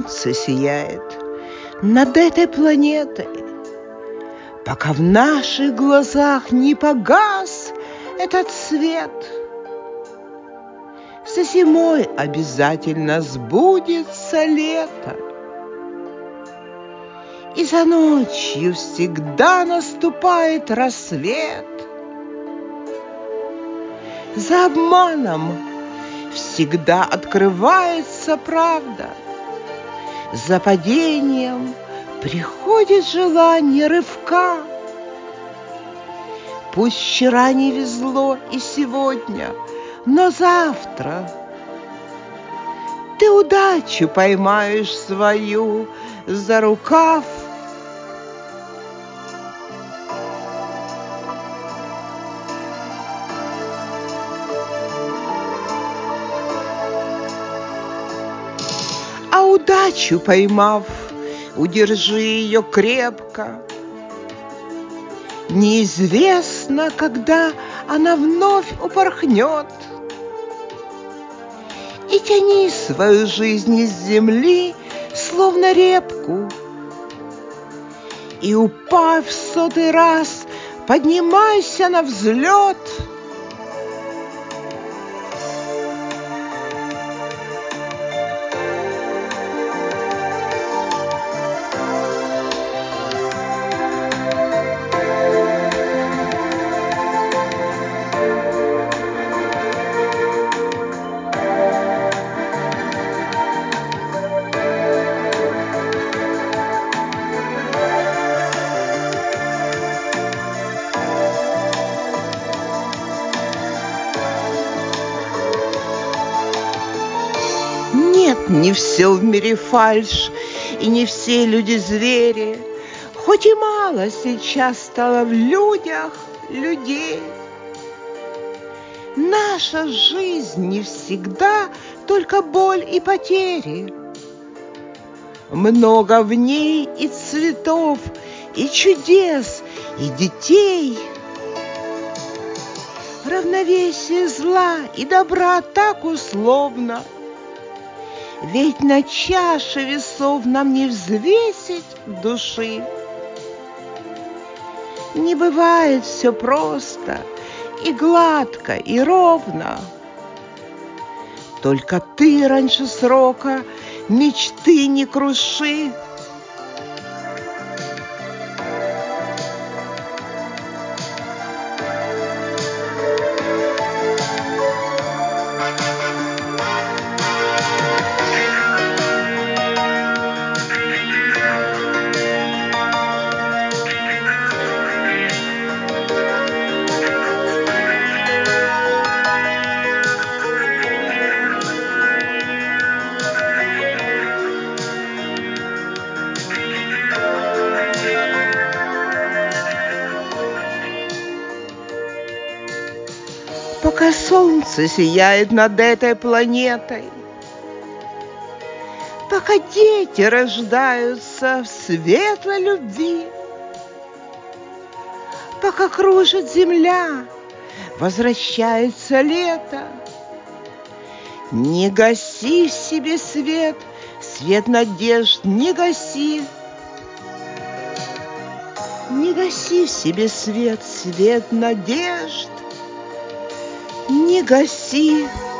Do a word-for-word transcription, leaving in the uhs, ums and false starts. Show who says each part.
Speaker 1: солнце сияет над этой планетой, пока в наших глазах не погас этот свет, за зимой обязательно сбудется лето, и за ночью всегда наступает рассвет. За обманом всегда открывается правда, за падением приходит желание рывка. Пусть вчера не везло и сегодня, но завтра ты удачу поймаешь свою за рукав. А удачу поймав, удержи ее крепко. Неизвестно, когда она вновь упорхнет. И тяни свою жизнь из земли, словно репку, и, упав в сотый раз, поднимайся на взлет. Нет, не все в мире фальшь, и не все люди звери, хоть и мало сейчас стало в людях людей. Наша жизнь не всегда только боль и потери. Много в ней и цветов, и чудес, и детей. Равновесие зла и добра так условно, ведь на чаше весов нам не взвесить души. Не бывает все просто и гладко, и ровно. Только ты раньше срока мечты не круши. Пока солнце сияет над этой планетой, пока дети рождаются в светлой любви, пока кружит земля, возвращается лето, не гаси в себе свет, свет надежд не гаси. Не гаси в себе свет, свет надежд не гаси.